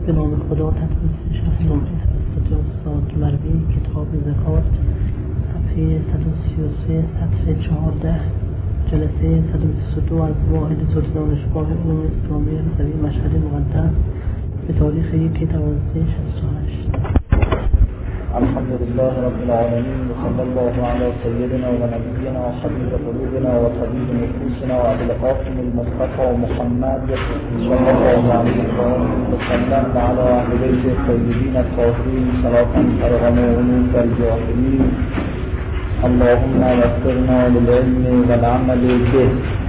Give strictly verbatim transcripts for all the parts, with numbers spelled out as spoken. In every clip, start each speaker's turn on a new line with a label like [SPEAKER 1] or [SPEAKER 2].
[SPEAKER 1] به نام خدا. تدریس شرح نمره توسط استاد مروی، کتاب زکات، صفحه صد و سی و سه سطر چهارده، جلسه صد و بیست و دو از واحد صوت دانشگاه علوم اسلامی رضوی مشهد مقدس به تاریخ یک دوازده شصت و هشت.
[SPEAKER 2] الحمد لله رب العالمين وصلى الله على سيدنا ونبينا وحبيب قلوبنا وطبيب نفوسنا وابي القاسم المصطفى محمد صلى الله عليه وسلم وعلى اهل بيته الطيبين الطاهرين صلاة ترغم عنوق الجاهلين. اللهم يسرنا للعلم والعمل به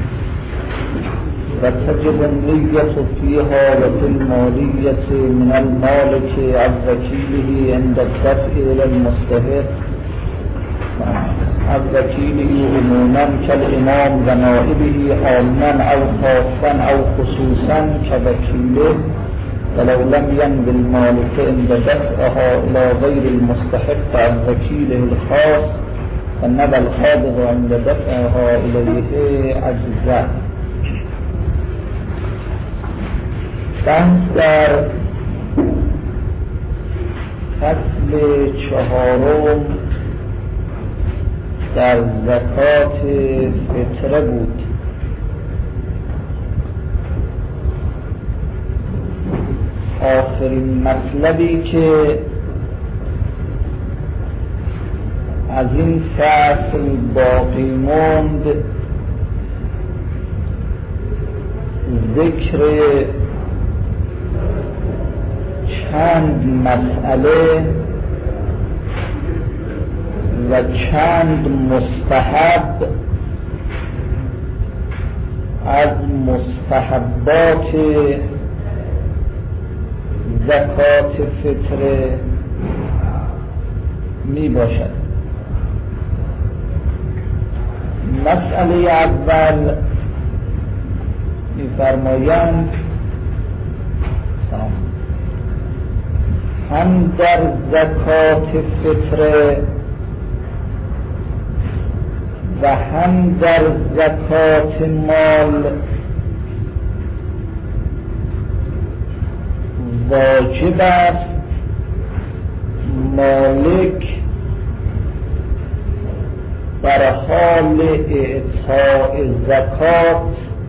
[SPEAKER 2] وتجب النية فيها وفي المالية من المالك عن وكيله عند الدفع إلى المستحق عن وكيله عموما كالإمام ونائبه عاما أو خاصا أو خصوصا كوكيله، ولو لم ينوي المالك عند دفعها إلى غير المستحق عن وكيله الخاص فنبى القابض عند دفعها إليه عجزا. بحث در فصل چهارم در زکات فطره بود. آخرین مطلبی که از این فصل باقی ماند ذکر چند مسئله و چند مستحب از مستحبات زکات فطره می باشد. مسئله اول می فرمایند هم در زکات فطره و هم در زکات مال واجب است مالک بر حال اعطاء زکات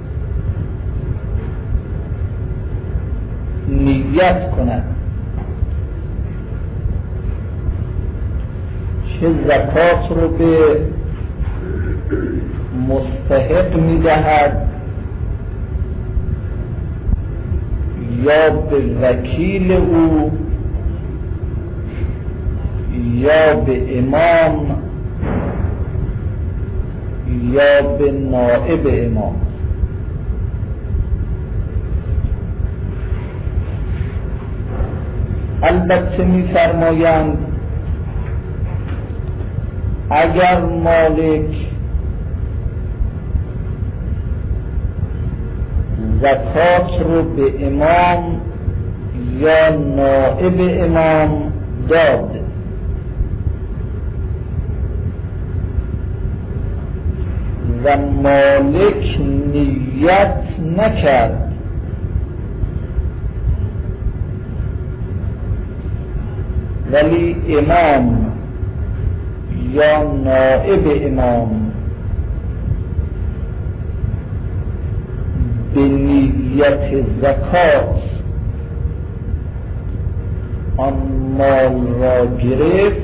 [SPEAKER 2] نیت کند که زکات رو به مستحق میدهد یا به وکیل او یا به امام یا به نائب امام. البته می‌فرمایند اگر مالک زکات رو به امام یا نائب امام داد و مالک نیت نکرد ولی امام یا نائب امام به نیت زکات آن مال را گرفت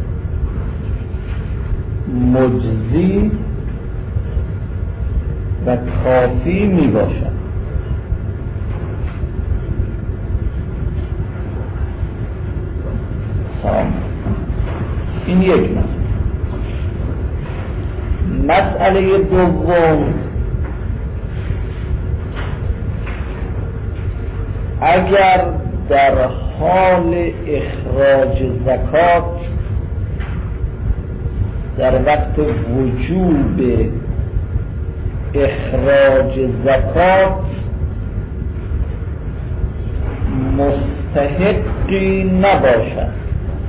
[SPEAKER 2] مجزی و کافی می باشد. این یک مسئله. مسئله دوم، اگر در حال اخراج زکات در وقت وجوب اخراج زکات مستحقی نباشد،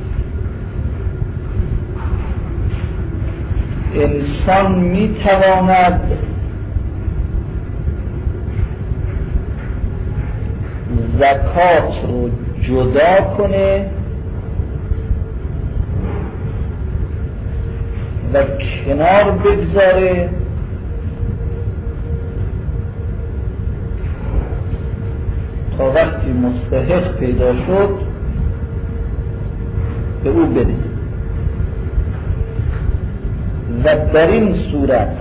[SPEAKER 2] انسان می تواند زکات رو جدا کنه و کنار بگذاره تا وقتی مستحق پیدا شد به او بده و در این صورت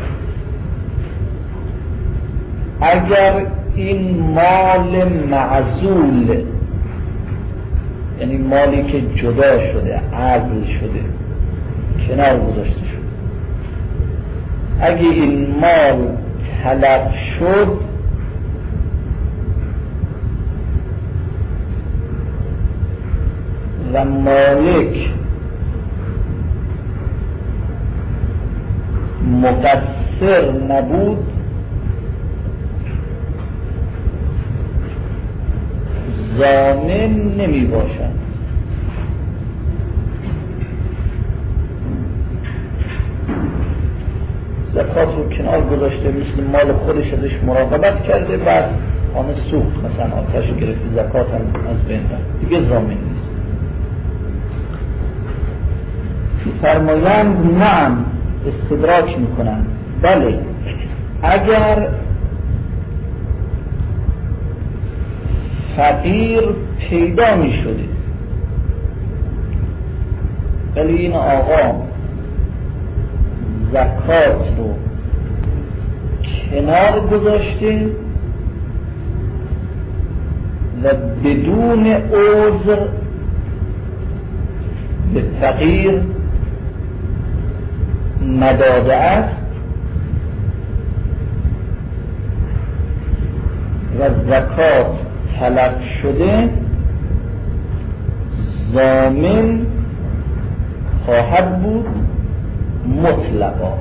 [SPEAKER 2] اگر این مال معزول، یعنی مالی که جدا شده، عزل شده، کنار گذاشته شد، اگه این مال تلف شد و مالک مقصر نبود، ضامن نمی باشد. زکات رو کنار گذاشته، مثل مال خودش ازش مراقبت کرده، بعد آن سوخت، مثلا آتش گرفتی، زکات هم از بین رفت، دیگه ضامن نیست. فرمایند نعم، استدراک میکنن، بله اگر فقیر پیدا می شده ولی این آقا زکات رو کنار گذاشته و بدون عذر به فقیر نداده است و زکات تلف شده، ضامن خواهد بود مطلقا،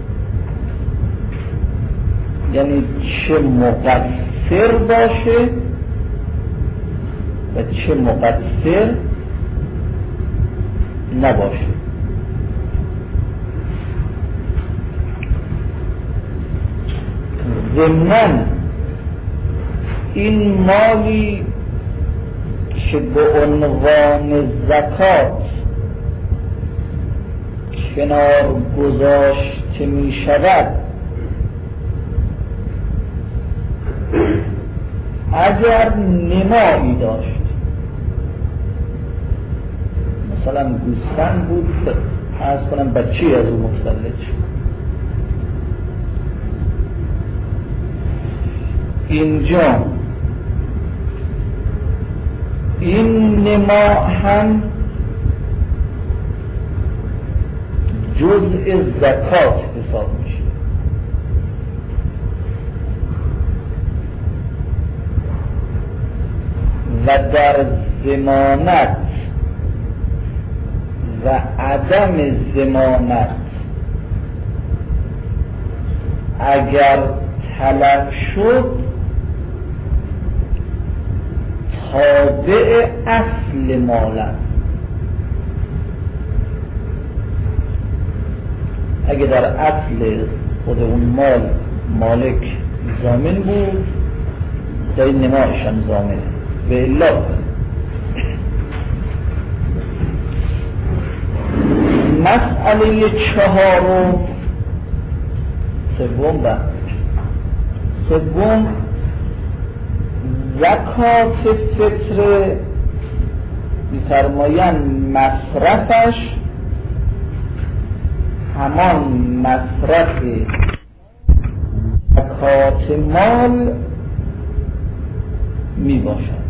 [SPEAKER 2] یعنی چه مقصر باشه و چه مقصر نباشه. ضمناً این مالی که به عنوان زکات کنار گذاشته می شود، اگر نمایی داشت، مثلا گوسفند بود، عرض کنم بچه از او متولد شد، اینجا این نما هم جزء زکات حساب میشه. و در ضمانت و عدم ضمانت اگر تلف شد، تابع اصل مال است. اگه در اصل خود اون مال مالک ضامن بود، در این نمایش هم ضامنه. به الا مسئله چهارم سوم و سوم زکات فطر می‌فرمایند مصرفش همان مصرف زکات مال می باشد،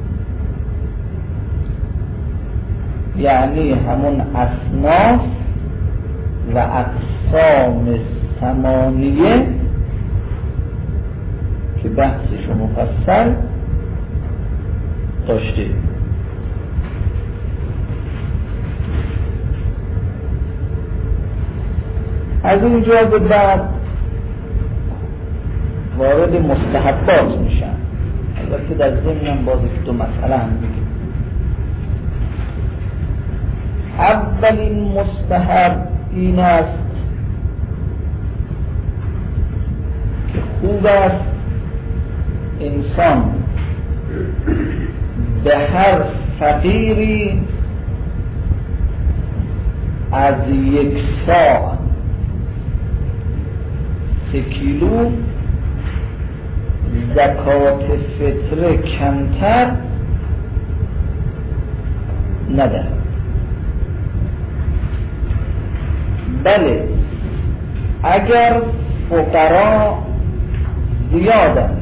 [SPEAKER 2] یعنی همون اصناف و اقسام ثمانیه که بحثش مفصل داشته. از اینجا به بعد وارد مستحبات میشن، البته در ضمن باز دو مسئله هم میگیم. اولین مستحب این است که خوب است انسان به هر فقیری از یک ساعت سه کیلو زکات فطره کمتر نده. بله اگر فقرا زیادند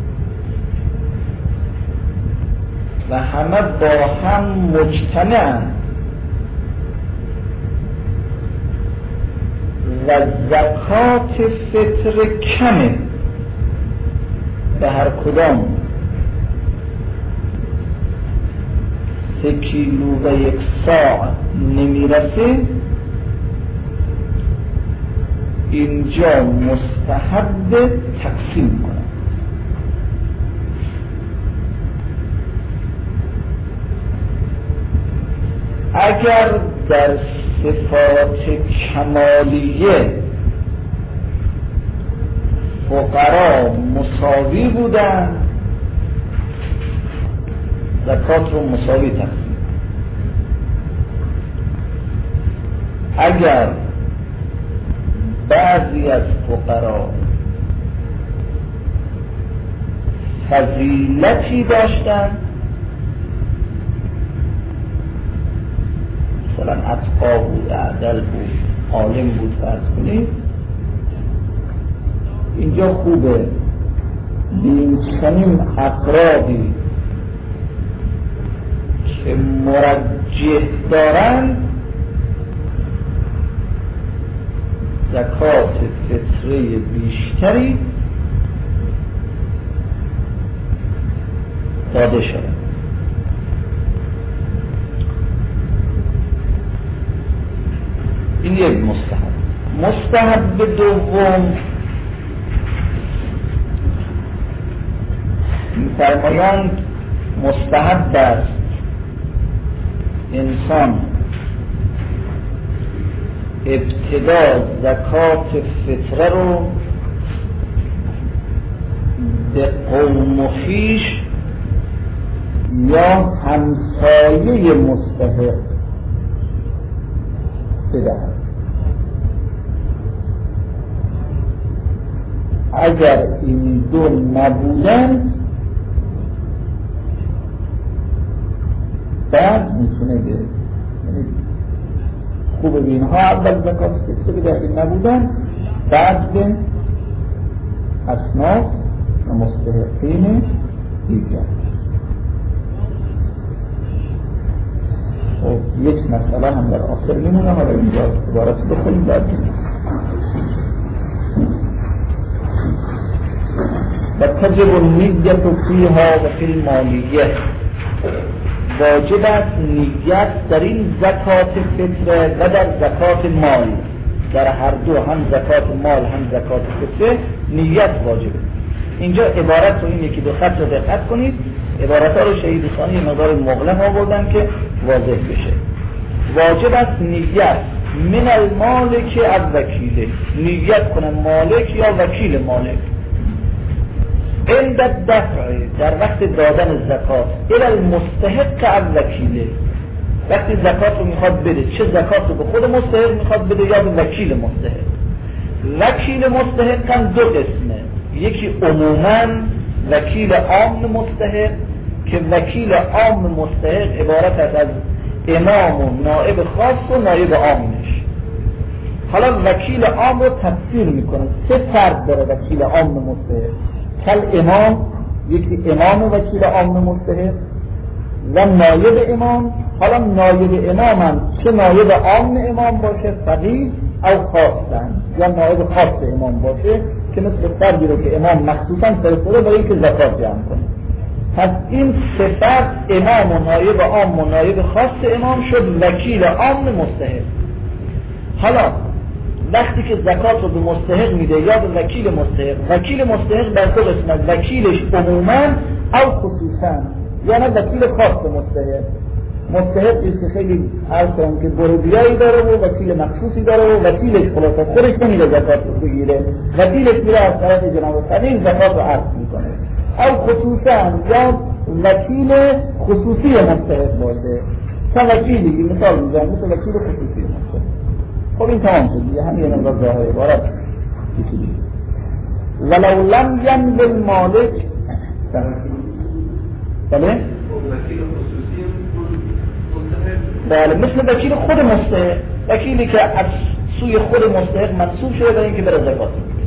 [SPEAKER 2] و همه با هم مجتمعند و زکات فطر کمه به هر کدام سه کیلو و یک ساع نمیرسه، اینجا مستحب تقسیم کنه. اگر در صفات کمالیه فقرا مساوی بودن، زکات رو مساوی تقسیم. اگر بعضی از فقرا فضیلتی داشتن، مثلا اتقا بود، اعدل بود، عالم بود فرض کنید، اینجا خوبه به این چنین افرادی که مرجح دارن زکات فطره بیشتری داده شده. این یک مستحب. مستحب دوم می‌فرمایند مستحب است انسان ابتدا زکات فطره رو به قوم و خویش یا همسایه مستحق بدهد. اگر این دو نبودن بعد میتونه بده. خوبه به اینها اول زکات فطره بده، اگه نبودن بعد به اصناف و مستحقین دیگر. خب یک مسئله هم در آخر میمونه، حالا اینجا عبارت بخونیم بعد بینیم. و تجب النیت فیها و فی المالیه، واجب است نیت در این زکات فطره و در زکات مال، در هر دو، هم زکات مال هم زکات فطره نیت واجبه. اینجا عبارت رو این یکی دو خط رو دقت کنید، عبارت ها رو شهید خانی یه مقدار مغلق آوردن که واضح بشه. واجب است نیت من المالک از وکیله، نیت کنه مالک یا وکیل مالک، عند الدفع در وقت دادن زکات الى المستحق از وکیله، وقتی زکات رو میخواد بده، چه زکات رو به خود مستحق میخواد بده یا به وکیل مستحق. وکیل مستحق هم دو قسمه، یکی عموما وکیل عام مستحق که وکیل عام مستحق عبارت است از امام و نائب خاص و نائب عامش. حالا وکیل عام رو تفسیر میکنه، سه فرد داره وکیل عام مستحق. کل امام، یکی امام وکیل عام مستحق و نایب امام. حالا نایب امام هم چه نایب عام امام باشه فقیه او خاصن، یا نایب خاص امام باشه که مثل فردی رو که امام مخصوصا فرستاده برای که زکات جمع کنه. پس این صفت امام و نایب عام و نایب خاص امام شد وکیل عام مستحق. حالا وقتی که زکات رو به مستحق میده یا به وکیل مستحق، وکیل مستحق در دو قسم است، وکیلش عموما او خصوصا، یعنی وکیل خاص مستحق. مستحقی که خیلی عرض کنم که برودیایی داره و وکیل مخصوصی داره و وکیلش خلاصه خودش نمیده زکات رو بگیره، وکیلش میره از طرف جناب فقیه زکات رو عرض میکنه. او خصوصا یا وکیل خصوصی مستحق باشه. چه وکیلی که مثال میزنم مثل وکیل خصوصی مستحق. خب این تمام شد دیگه، همین یه نمرا ظاهر عبارت کشیدی. ولو لم ینزل مالک بله؟ بله مثل وکیل خود مستحق، وکیلی که از سوی خود مستحق منصوب شده برای اینکه بره زکات میده.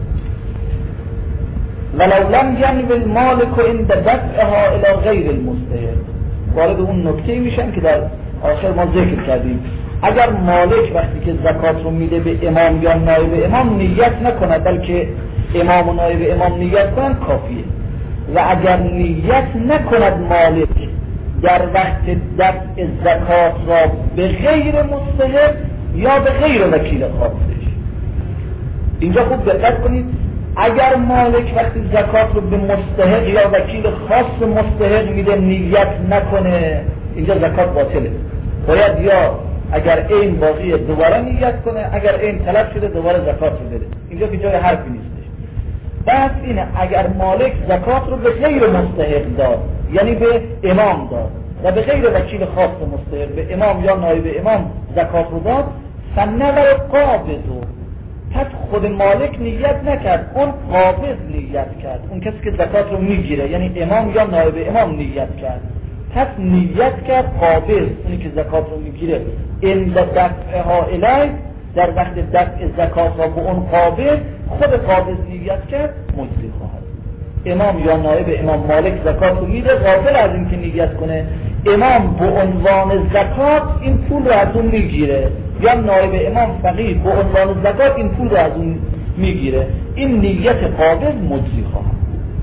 [SPEAKER 2] ولو لم ینزل مالک عند دفعها الی غیر المستحق، وارد اون نکته میشن که در آخر ما ذکر کردیم. اگر مالک وقتی که زکات رو میده به امام یا نایب امام نیت نکنه، بلکه امام و نایب امام نیت کنن کافیه. و اگر نیت نکند مالک در وقت دفع زکات را به غیر مستحق یا به غیر وکیل خاصش، اینجا خوب دقت کنید، اگر مالک وقتی زکات رو به مستحق یا وکیل خاص مستحق میده نیت نکنه، اینجا زکات باطله. باید یا اگر این باقیه دوباره نیت کنه، اگر این طلب شده دوباره زکات رو بده. اینجا که جای حرفی نیستش. بس اینه اگر مالک زکات رو به غیر مستحق داد، یعنی به امام داد و به غیر وکیل خاص مستحق، به امام یا نایب امام زکات رو داد، فنور قابضو، پس خود مالک نیت نکرد، اون قابض نیت کرد، اون کسی که زکات رو میگیره، یعنی امام یا نایب امام نیت کرد، پس نیت کرد قابض، اونی که زکات رو میگیره، این دفعها الی، در وقت دفع زکات را به اون قابض، خود قابض نیت کرد، مجزی خواهد. امام یا نایب امام مالک زکات رو میده، غافل از این که نیت کنه امام به عنوان زکات این پول رو از اون میگیره، یا نایب امام فقیه به عنوان زکات این پول رو از اون میگیره، این نیت قابض مجزی خواهد.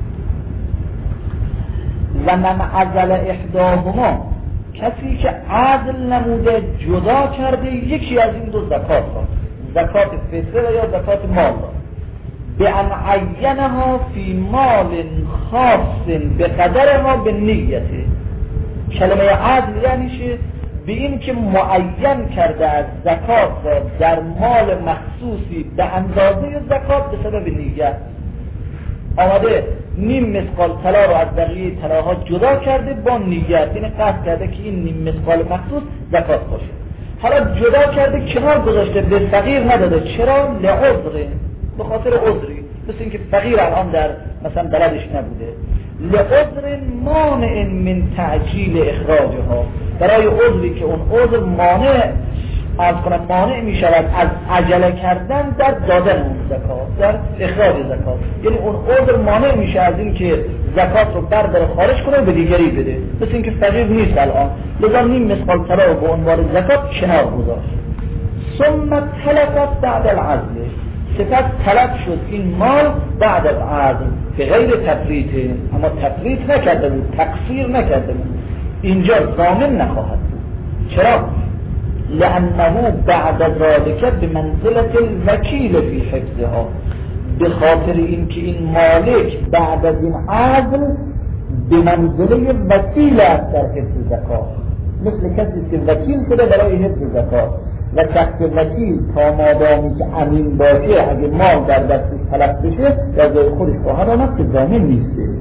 [SPEAKER 2] و من عزل احداهما، کسی که عدل نموده جدا کرده یکی از این دو زکات را، زکات فطره یا زکات مال را، به ان عینها فی مال خاص به قدرها به نیته. کلمه عدل یعنی چه؟ به این که معین کرده از زکات را در مال مخصوصی به اندازه زکات به سبب نیت آمده نیم مثقال طلا رو از بقیه طلاها جدا کرده با نیت، یعنی قصد کرده که این نیم مثقال مخصوص زکات باشه. حالا جدا کرده کنار گذاشته، به فقیر نداده. چرا؟ لعذر، به خاطر عذری، مثل اینکه فقیر الان در مثلا بلدش نبوده، لعذر مانع من تعجیل اخراجها، برای عذری که اون عذر مانع از کنم مانع می شود از عجله کردن در دادن اون زکات، در اخراج زکات، یعنی اون عذر مانع می شود از این که زکات رو برداره خارج کنه به دیگری بده، مثل اینکه فقیر نیست الان، لذا نیم مثقال طلا رو به عنوان زکات کنار گذاشت. ثم تلفت بعد العزل، سپس طلب شد این مال بعد از عزل به غیر تفریطه، اما تفریط نکرده بود، تقصیر نکرده بود، اینجا ضامن نخواهد بود. چرا؟ لأنه بعد ذلك بمنزلة الوکیل فی حفظها، به خاطر اینکه این مالک بعد از این عزل به منزله وکیل است در حفظ زکات، مثل کسی که وکیل شده برای حفظ زکات، و شخص وکیل تا مادامی که امین باشه اگه مال در دستش تلف بشه در جای خودش خواهد آمد که ضامن نیسته.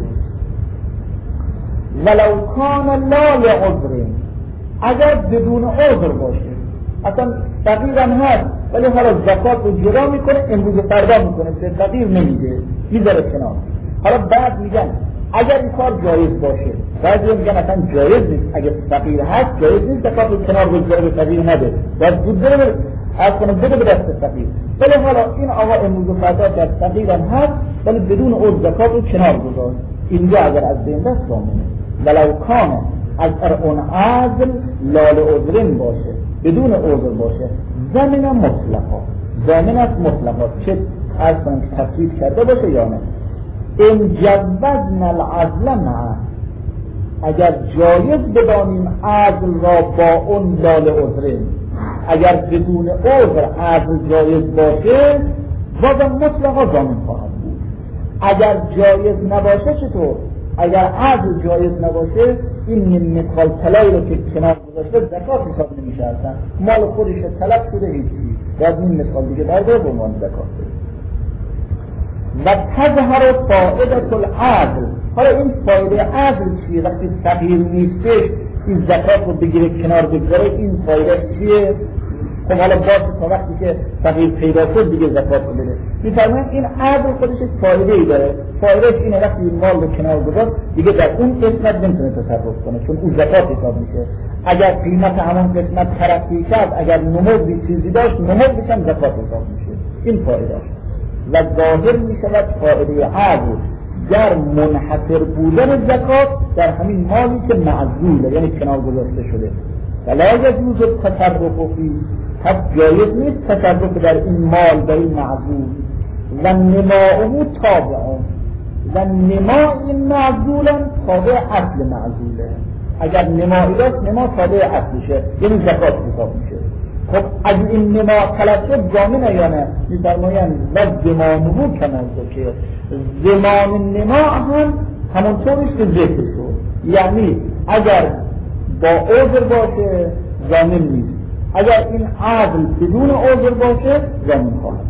[SPEAKER 2] ولو کان لا لعذر، اگر بدون عذر باشه، اصلا فقیرم هست ولی حالا زکات رو جدا میکنه، امروز فردا میکنه، به فقیر نمیده، میذاره کنار. حالا بعد میگن اگر این کار جایز باشه، بعضی میگن اصلا جایز نیست، اگر فقیر هست جایز نیست زکات رو کنار بذاره به فقیر نده، باید زود بره از کنه بده به دست فقیر. ولی حالا این آقا امروز فردا در فقیرم هست ولی بدون عذر زکات رو کنار گذاشت، اینجا اگر از بین دست ضامنه. ولو کان از اون عزل لا لعذرین باشه، بدون عذر باشه، ضامن مطلقا، ضامن است مطلقا، چه از کنم که تفریط کرده باشه یا نه. ان جوزنا العزل معه، اگر جایز بدانیم عزل را با اون لا لعذرین، اگر بدون عذر عزل جایز باشه بازم مطلقا ضامن خواهد بود. اگر جایز نباشه چطور؟ اگر عزل جایز نباشه این نیم مثقال طلایی رو که کنار گذاشته زکات حساب نمیشه، اصلا مال خودش طلب شده هیچی، باید نیم مثقال دیگه برداره به عنوان زکات. و تظهر فائدة العدل. حالا این فایده عدل چیه؟ وقتی فقیر نیستش این زکات رو بگیره کنار بگذاره، این فایده چیه؟ خب حالا باشه تا وقتی که فقیر پیدا شد دیگه زکات رو بده. می‌فرمایند این عدل خودش فایده ای داره. فایدهش اینه وقتی این مال رو کنار گذاشت دیگه در اون قسمت نمیتونه تصرف کنه چون اون زکات حساب میشه. اگر قیمت همون قسمت ترقی کرد، اگر نمودی چیزی داشت، نمودش هم زکات حساب میشه. این فایده است و ظاهر میشود فایده عدل در منحصر بودن زکات در همین مالی که معزوله، یعنی کنار گذاشته شده. ولا یجوز التصرف فیه، پس جایز نیست تصرف در این مال در این معزول. و نماؤه تابعون، و نما این معزولا تابع اصل معزوله. اگر نمایی داشت نما تابع اصلشه، یعنی زکات حساب میشه. خب اگه این نما طلب شد ضامنه یا نه؟ می‌فرمایند و زمانه کما ذکر، زمان نما هم همونطورش که ذکر شد، یعنی اگر با عذر باشه ضامن نیست، اگر این عدل بدون عذر باشه ضامن خواهد.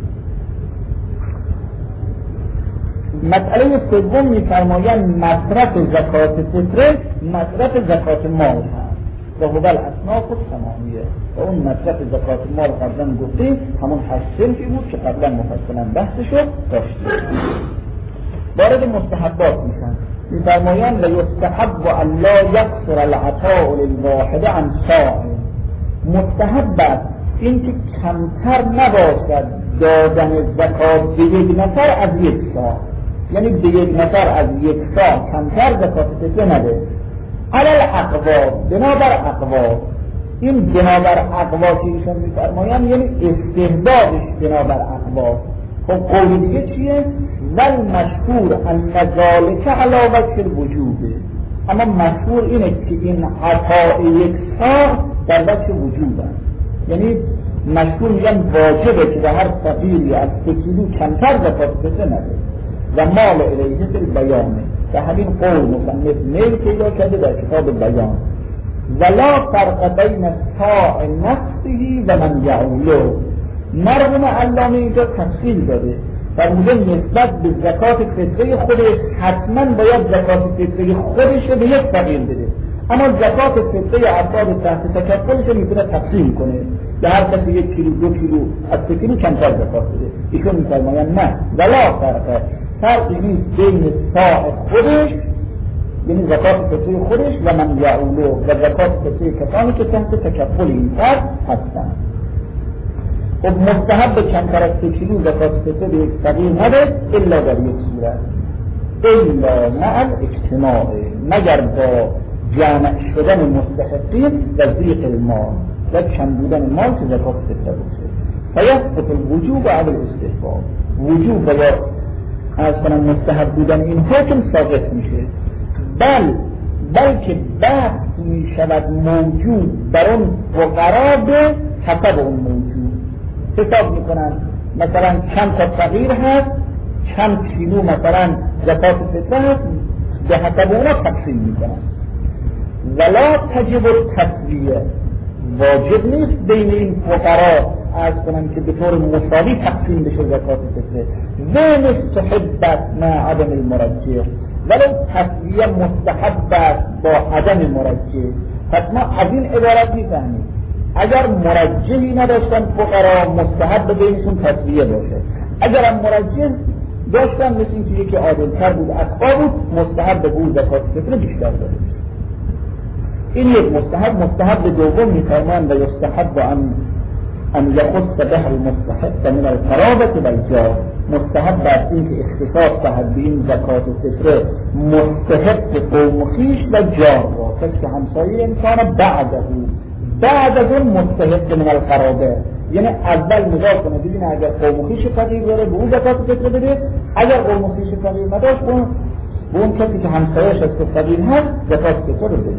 [SPEAKER 2] مسئله سوم می‌فرمایند مصرف زکات فطره مصرف زکات مال هست و هو الاصناف الثمانیه. و اون مصرف زکات مال قبلا گفتیم همون هشت صنفی بود که قبلا مفصلا بحث شد داشتیم. وارد مستحبات میشن. می‌فرمایند و یستحب ان لا یقصر العطاء للواحد عن صاع. مستحب است اینکه کمتر نباشد دادن زکات به یک نفر از یک صاع، یعنی به یک نفر از یک صاع کمتر زکات فطره نده. علی الاقوا، بنابر اقوا. این بنابر اقوا که ایشون می‌فرمایند یعنی استحبابش بنابر اقوا. خب قول دیگه چیه؟ ول مشهور ان ذلک علی وجه الوجوب. اما مشهور اینه که این عطای یک صاع در وجه وجوب است، یعنی مشهور میگن واجبه که به هر فقیری از سه کیلو کمتر زکات فطره نده و مال الیه فی البیانه. و همین قول مصنف میل پیدا کرده در کتاب بیان. ولا فرق بین صاع نفسه و من یعوله. مرحوم علامه اینجا تفصیل داده، فرموده نسبت به زکات فطره خودش حتما باید زکات فطره خودش به یک فقیر بده، اما زکات فطره افراد تحت تکفلش میتونه تقسیم کنه به هر کسی یک کیلو دو کیلو از سه کیلو کمتر زکات بده. ایشون میفرمایند نه، ولا فرق، فرقی نیست بین صاع خودش یعنی زکات فطره خودش و من یعوله و زکات فطره کسانی که تحت تکفل این فرد هستن. خب مستحب کمتر از سه کیلو زکات فطره به یک فقیر نده الا در یک صورت، الا مع الاجتماع، مگر با جمع شدن مستحقین و ضیق المال و کم بودن مال که زکات فطره باشه. فیسقط الوجوب علی الاستحباب، وجوب و یا از کنم مستحب بودن این حکم ساقط میشه، بل بلکه بحث میشود موجود بر اون فقرا به حسب اون موجود. حساب میکنن مثلا چند تا فقیر هست، چند کیلو مثلا زکات فطره هست، به حسب اونا تقسیم میکنن. ولا تجب التسویه، واجب نیست بین این فقرا از کنن که به طور مساوی تقسیم بشه زکات فطره. و مستحبت مع عدم المرجح، ولی تسویه مستحب است با عدم مرجح. پس ما از این عبارت میفهمیم اگر مرجحی نداشتن فقرا مستحب بینشون تسویه باشه، اگر هم مرجح داشتن مثل این که یکی عادل‌تر بود اتقا بود مستحب بود زکات فطره بیشتر داره. این یک مستحب. مستحب دوم میفرمایند و یستحب ان ان یخص به المستحق من القرابة والجار. مستحب است این که اختصاص دهد به این زکات فطره مستحق قوم خویش و جار را، که همسایه انسان بعده بعد از اون مستحق من القرابه، یعنی اول نگاه کنه ببینه اگر قوم خویش فقیر داره به اون زکات فطره بده، اگر قوم خویش فقیر نداشت به اون کسی که همسایه‌اش از فقیر هست زکات فطره بده.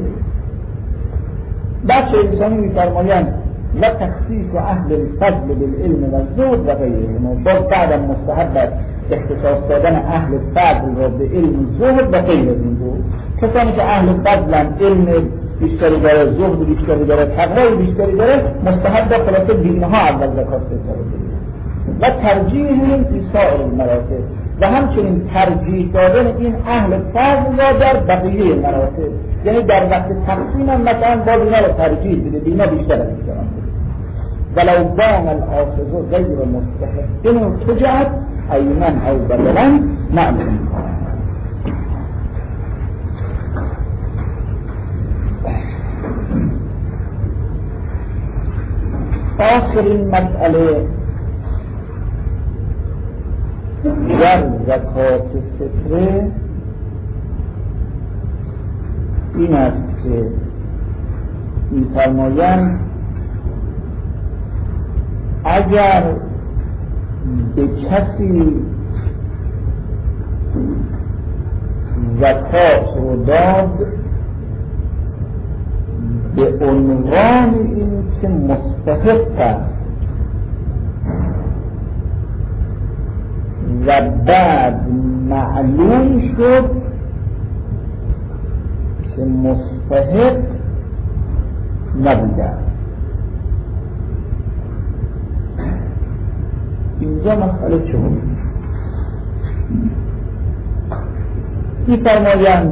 [SPEAKER 2] بچه انسانی میفرمایند و تخصیص اهل الفضل بالعلم و الزهد و غیرهما، باز بعدم مستحب است اختصاص دادن اهل فضل را به علم و زهد و غیر از این دو. کسانی که اهل فضلن، علم بیشتری داره، زهد بیشتری داره، تقوای بیشتری داره، مستحب است خلاصه به اینها اول زکات فطره بده. و ترجیح این فی سایر المراتب، و همچنین ترجیح دادن این اهل فضل را در بقیه مراتب، یعنی در وقت تقسیم هم مثلا باز اینا را ترجیح بده، اینا بیشتر از دیگران بده. ولو بان الآخذ غیر مستحق اینو تجعت ایمن او بدلا معلوم. آخرین مسئله در زکات فطره این است که می‌فرمایند اگر به کسی زکات رو داد به عنوان این که مستحق است و بعد معلوم شد که مستحق نبوده، اینجا مسئله چه بود؟ می‌فرمایند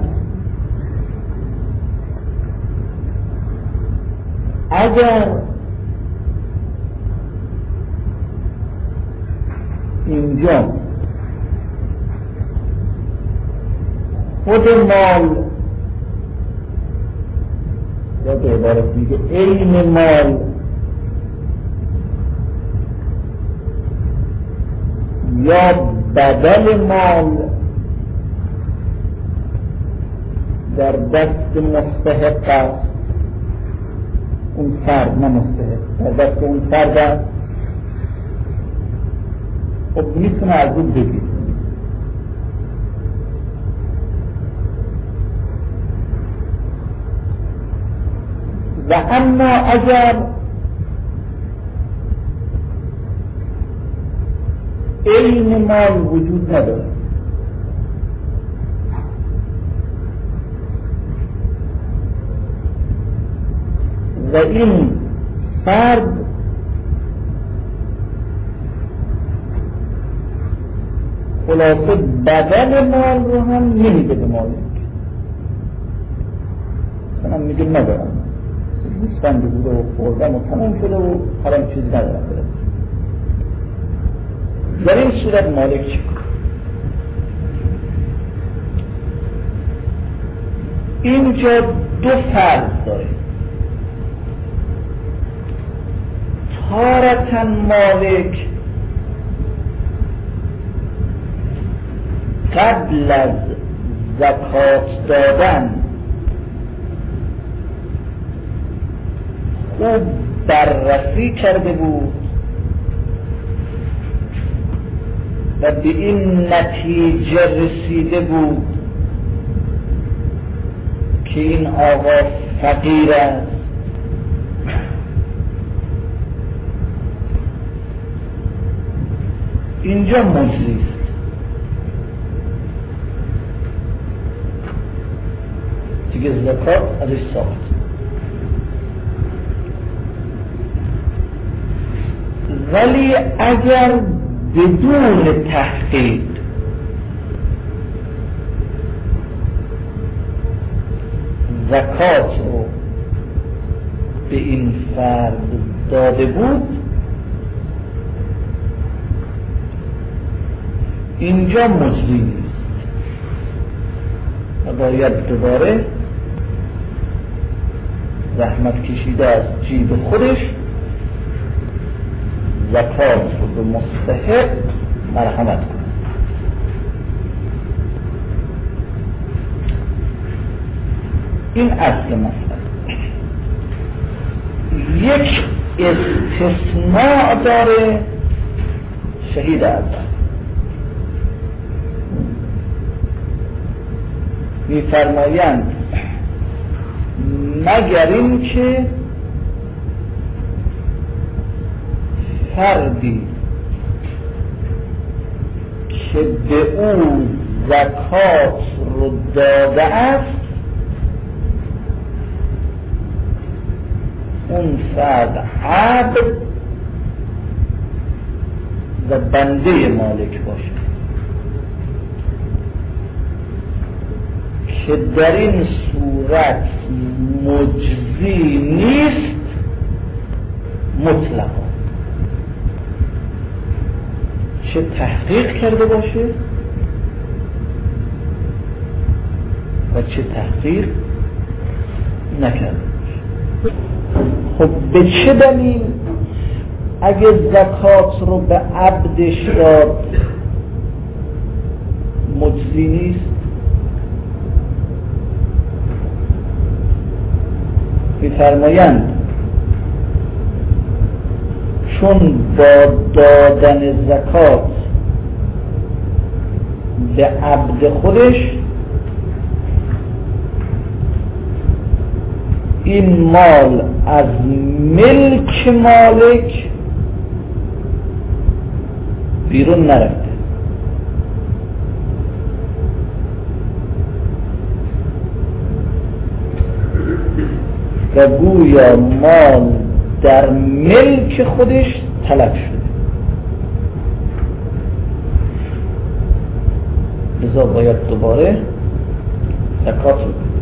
[SPEAKER 2] اگر اینجا خود مال یا به عبارت دیگه عین مال یا بدل مال در دست مستحق است، اون فرد نه مستحق در دست اون فرد است، خب میتونه از اون بگید. و اما اگر عین مال وجود نداره و این فرد خلاصه بدل مال رو هم نمیده به مالک، مثلا میگه ندارم گوسفندی بوده و خوردم و تمام شده و حالا چیزی ندارم برم. در این صورت مالک چی کنه؟ اینجا دو فرض داره. تارة مالک قبل از زکات دادن خوب بررسی کرده بود و به این نتیجه رسیده بود که این آقا فقیر است، اینجا مجزی است. دیگه زکات ازش ساخت. ولی اگر بدون تحقیق زکات رو به این فرد داده بود، اینجا مجزی نیست و باید دوباره زحمت کشیده از جیب خودش زکات رو به مستحق مرحمت کنه. این اصل مسئله. یک استثناء داره شهید اول. می‌فرمایند مگر این که فردی که به اون زکات رو داده است اون فرد عبد و بنده مالک باشه. که در این صورت مجزی نیست مطلقا، چه تحقیق کرده باشه و چه تحقیق نکرده باشه. خب به چه دلیل اگه زکات رو به عبدش داد مجزی نیست؟ می‌فرمایند چون با دادن زکات به عبد خودش این مال از ملک مالک بیرون نرفته و گویا مال در ملک خودش تلف شده، لذا باید دوباره زکات رو بده.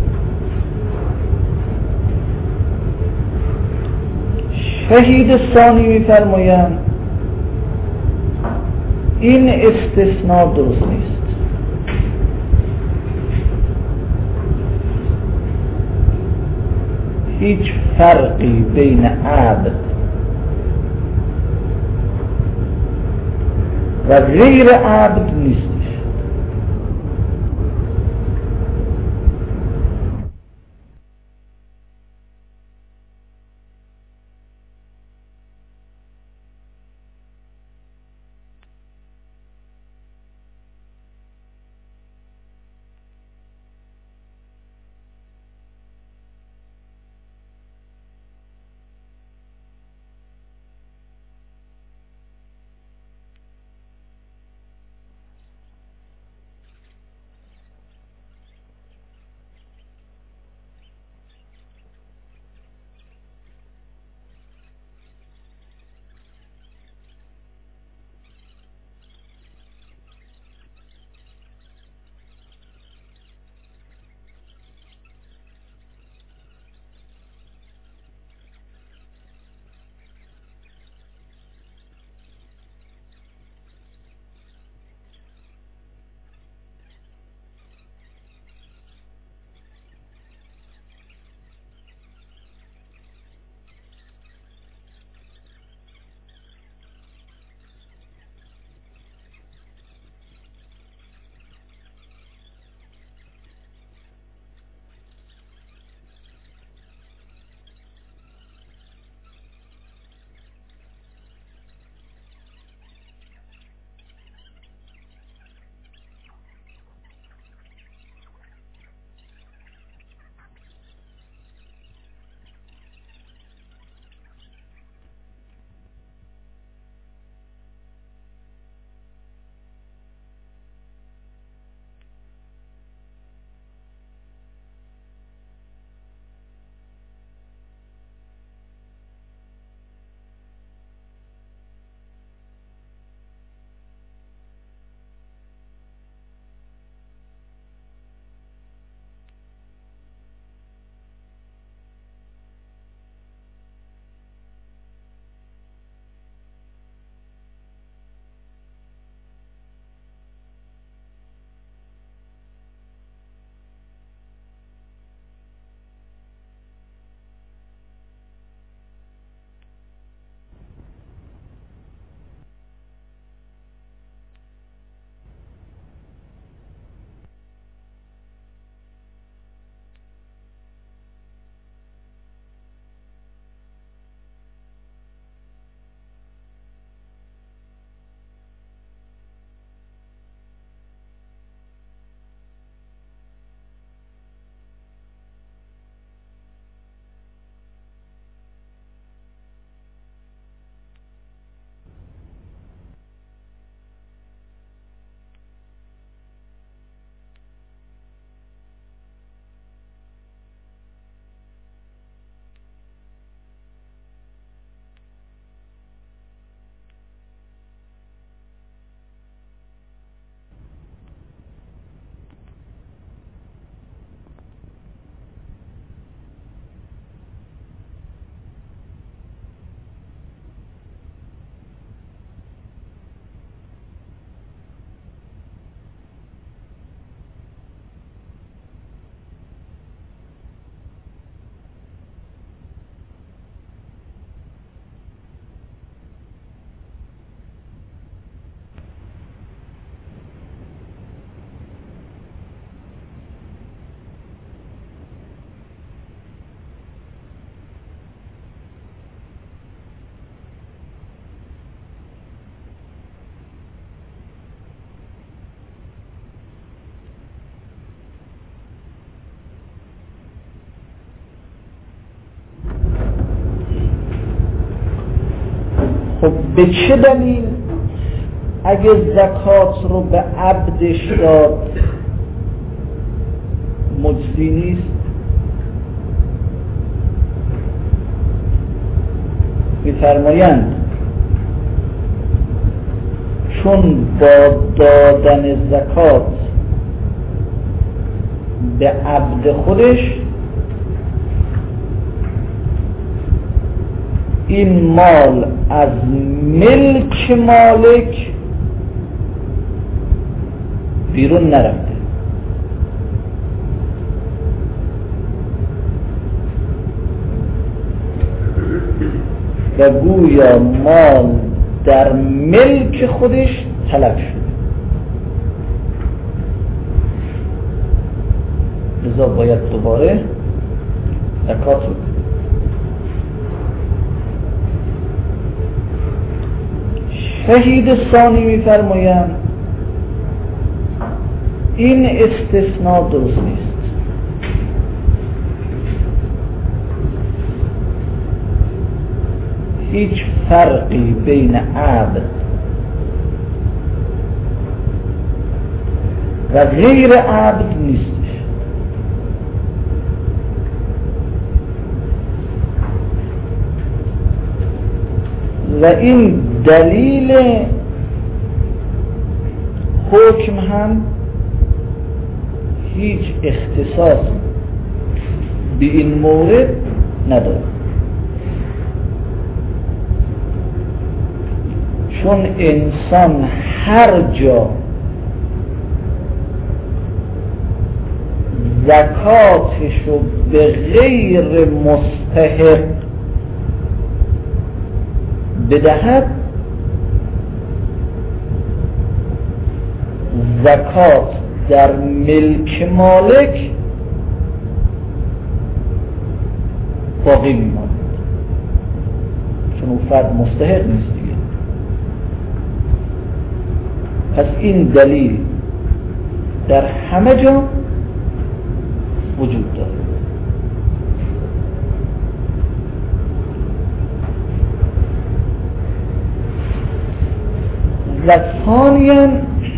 [SPEAKER 2] شهید ثانی می‌فرمایند این استثناء درست نیست. هیچ فرقی بین عبد و غیر عبد نیستش. خب به چه دلیل اگه زکات رو به عبدش داد مجزی نیست؟ می‌فرمایند چون با دادن زکات به عبد خودش این مال از ملک مالک بیرون نرفته و گویا مال در ملک خودش تلف شده، لذا باید دوباره زکات رو. شهید ثانی می‌فرمایند این استثناء درست نیست. هیچ فرقی بین عبد و غیر عبد نیستش. و این دلیل حکم هم هیچ اختصاص به این مورد نداره، چون انسان هر جا زکاتشو به غیر مستحق بدهد زکات در ملک مالک باقی میماند، چون اون فرد مستحق نیست دیگه. پس این دلیل در همه جا وجود داره. و ثانیاً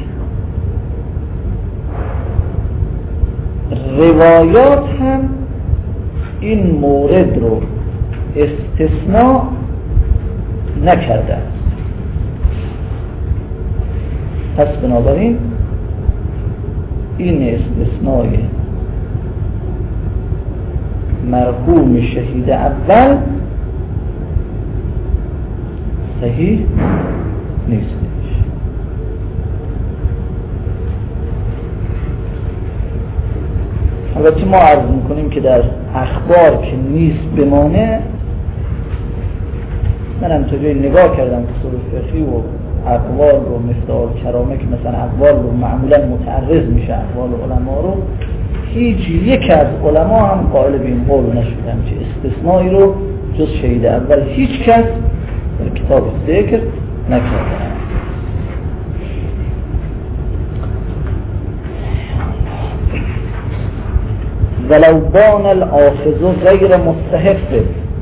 [SPEAKER 2] روایات هم این مورد رو استثناء نکرده است. پس بنابراین این استثناء مرحوم شهید اول صحیح نیست. البته ما عرض میکنیم که در اخبار که نیست بمانه، منم تا جایی نگاه کردم اصول فقهی و اقوال رو مفتاح کرامه که مثلا اقوال رو معمولا متعرض میشه اقوال علما رو، هیچ یک از علما هم قائل به این قول نشدن که استثنایی رو جز شهید اول هیچ کس در کتاب ذکر نکرده. ولو بان الآخذ غیر مستحق،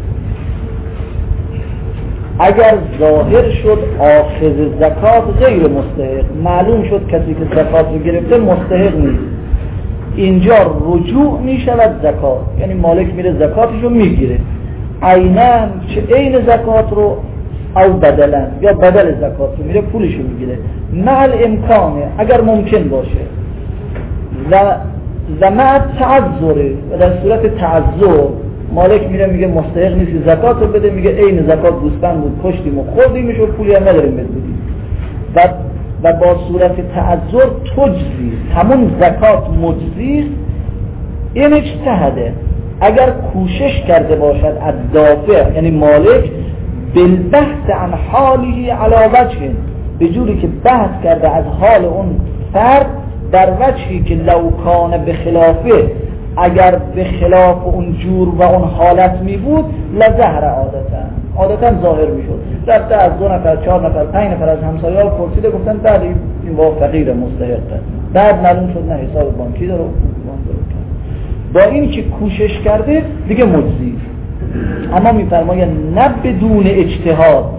[SPEAKER 2] اگر ظاهر شد آخذ زکات غیر مستحق، معلوم شد کسی که زکات رو گرفته مستحق نیست، اینجا رجوع می شود زکات، یعنی مالک میره زکاتش رو میگیره عیناً، چه عین زکات رو او بدلاً یا بدل زکات رو میره پولش رو میگیره، مع الامکانه اگر ممکن باشه و و مع تعذره، و در صورت تعذر مالک میره میگه مستحق نیستی زکات رو بده، میگه عین زکات گوسفند بود کشتیم و خوردیمش و پولی هم نداریم بدیم، و و با صورت تعذر تجزی همون زکات مجزی. این اجتهاده اگر کوشش کرده باشد از دافع یعنی مالک بالبحث عن حاله علی وجه، به جوری که بحث کرده از حال اون فرد در وجهی که لو کان به خلافه، اگر به خلاف اون جور و اون حالت می بود لظهر عادتا عادتا ظاهر می شد. رفته از دو نفر چهار نفر پنج نفر از همسایه ها پرسیده، گفتن بعد این واقع فقیر مستحقه، بعد معلوم شد نه حساب بانکی داره و با این که کوشش کرده دیگه مجزی. اما می فرماید نه بدون اجتهاد،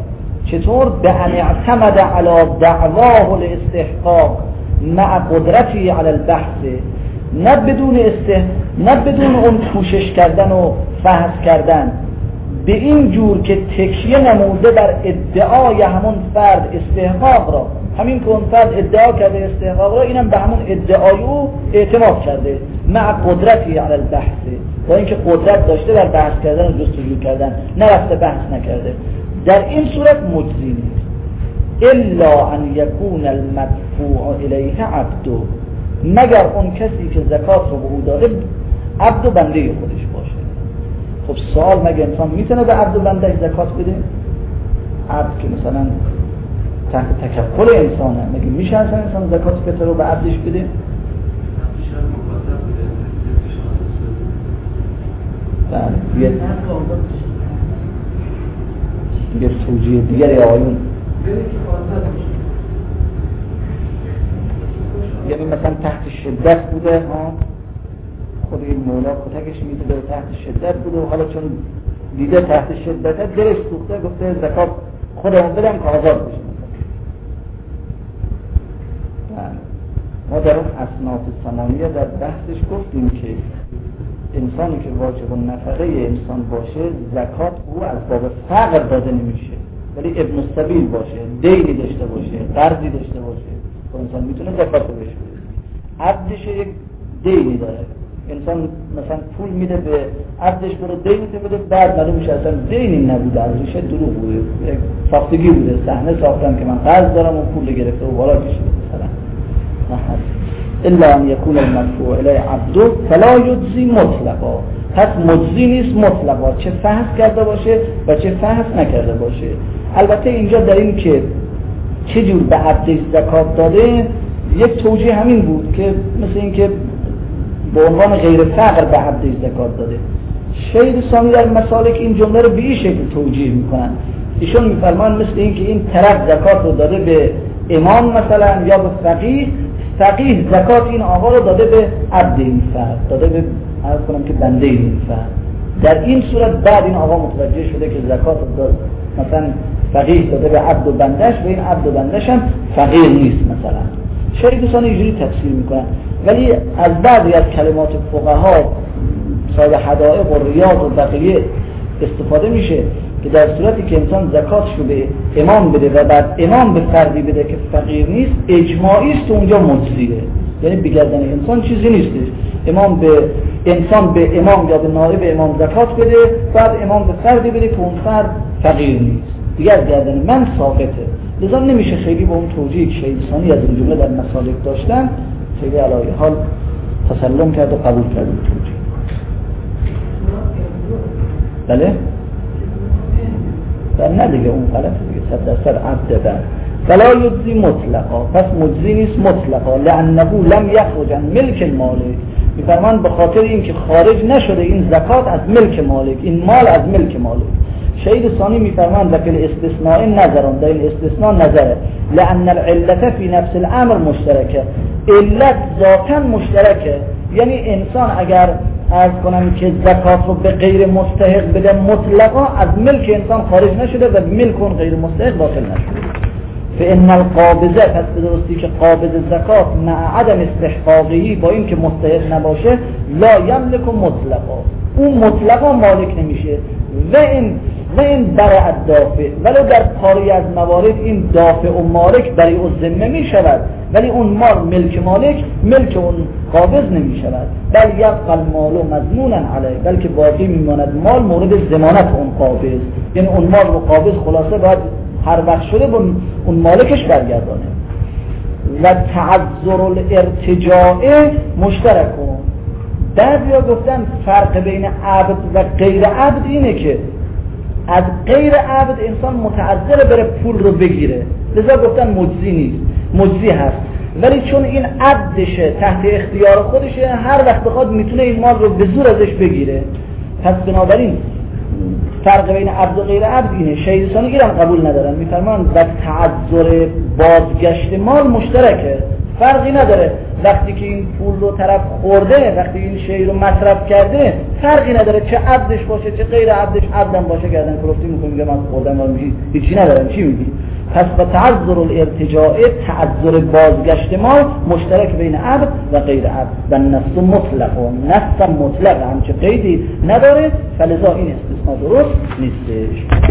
[SPEAKER 2] چطور؟ به ان اعتمد علی دعواه الاستحقاق مع قدرتی علی البحث، نه بدون استه نه بدون اون کوشش کردن و فحص کردن، به این جور که تکیه نموده بر ادعای همون فرد استحقاق را، همین که اون فرد ادعا کرده استحقاق را، اینم به همون ادعای او اعتماد کرده، مع قدرتی علی البحث، با اینکه قدرت داشته بر بحث کردن و جستجو کردن، نرفته بحث نکرده. در این صورت مجزی نیست. الا ان یکون المدفوع الیه عبد، مگر اون کسی که زکات رو به او داده عبد و بنده خودش باشه. خب سوال، مگه انسان میتونه به عبد و بنده زکات بده؟ عبد که مثلا تحت تکفل انسانه، مگه میشه اصلا انسان زکات فطر رو به عبدش بده؟ بله، یه یه توجیه دیگری آیون، یعنی مثلا تحت شدت بوده، ها خود این مولا کتکش میده و تحت شدت بوده و حالا چون دیده تحت شدت دلش سوخته، گفته زکات خودمون بدم که آزاد بشه. ما در اون اصناف ثمانیه در بحثش گفتیم که انسانی که واجب النفقه انسان باشه، زکات او از باب فقر داده نمیشه، ولی ابن السبیل باشه، دینی داشته باشه، قرضی داشته باشه، خب انسان میتونه زکات رو بهش بده. عبدش یک دینی داره، انسان مثلا پول میده به عبدش برو دینی تو بده، بعد معلوم میشه اصلا دینی نبوده، ازش دروغ بوده، یک ساختگی بوده، صحنه ساختم که من قرض دارم و پول گرفته و بالا کشیده مثلا. نه، الا ان یکون المدفوع الیه عبد فلا یجزی مطلقا، پس مجزی نیست مطلقا، چه فحص کرده باشه و چه فحص نکرده باشه. البته اینجا در این که چه جور به عبدش زکات داده یک توجیه همین بود که مثل این که به عنوان غیر فقر به عبدش زکات داده. شیخ ثانی در مسالک این جمله رو به این شکل توجیه میکنن، ایشون میفرمان مثل این که این طرف زکات رو داده به امام مثلا یا به فقیه، فقیه زکات این آقا رو داده به عبد این فرد، داده به عرض کنم که بنده این فرد. در این صورت بعد این آقا متوجه شده که زکات رو داد مثلا فقیه داده به عبد و بندش و این عبد و بندش هم فقیر نیست مثلا. شیخ دوستان اینجوری تفسیر میکنن، ولی از بعضی از کلمات فقها صاحب حدائق و ریاض و بقیه استفاده میشه که در صورتی که انسان زکاتش رو به امام بده و بعد امام به فردی بده که فقیر نیست، اجماعی است اونجا مجزیه، یعنی بگردن انسان چیزی نیستش. امام به انسان به امام یا به نائب امام زکات بده، بعد امام به فردی بده که اون فرد فقیر نیست، دیگه از گردن من ساقطه. لذا نمیشه خیلی با اون توجیه که شیخ ثانی از این جمله در مسالک داشتن خیلی علی حال تسلم کرد و قبول کرد این توجیه. بله؟ در نه دیگه اون غلطه دیگه، صد درصد عبد در فلا یجزی مطلقا، پس مجزی نیست مطلقا، لانه لم یخرج عن ملک المالک، میفرمان به خاطر اینکه خارج نشده این زکات از ملک مالک، این مال از ملک مالک. شیخ ثانی میفرمان و فی الاستثناء نظرون، در این استثناء نظره، لان العلت فی نفس الامر مشترکه، علت ذاتا مشترکه، یعنی انسان اگر عرض کنم که زکات رو به غیر مستحق بده مطلقا، از ملک انسان خارج نشده و ملک اون غیر مستحق داخل نشده. فإن القابضه، پس به درستی که قابض زکات مع عدم استحقاقی، با این که مستحق نباشه، لا یملک مطلقا، اون مطلقا مالک نمیشه. و این و این برای دافع، ولو در پاری از موارد این دافع و مالک برای او ذمه می شود، ولی اون مال ملک مالک ملک اون قابض نمی شود، بل یبقى المال مضمونا علیه، بلکه باقی میماند مال مورد ضمانت اون قابض، یعنی اون مال و قابض خلاصه باید هر وقت شده اون مالکش برگردانه. و تعذر الارتجاع مشترکون، بعضیا گفتن فرق بین عبد و غیر عبد اینه که از غیر عبد انسان متعذر بره پول رو بگیره، لذا گفتن مجزی نیست، مجزی هست، ولی چون این عبدشه تحت اختیار خودشه، هر وقت بخواد میتونه این مال رو به زور ازش بگیره. پس بنابراین فرق بین عبد و غیر عبد اینه. شیخ ثانی اینم قبول ندارن، میفرمان و تعذر بازگشت مال مشترکه، فرقی نداره، وقتی که این پول رو طرف خورده، وقتی این شی رو مصرف کرده، فرقی نداره چه عبدش باشه چه غیر عبدش، عبدم باشه گردن کلفتی میکنه میگه من خوردم ولی میگی هیچی ندارم. چی میگی؟ پس با تعذر الارتجاع، تعذر بازگشت مال مشترک بین عبد و غیر عبد و نص مطلق و نص مطلق همچه قیدی نداره، فلذا این استثناء درست نیستش.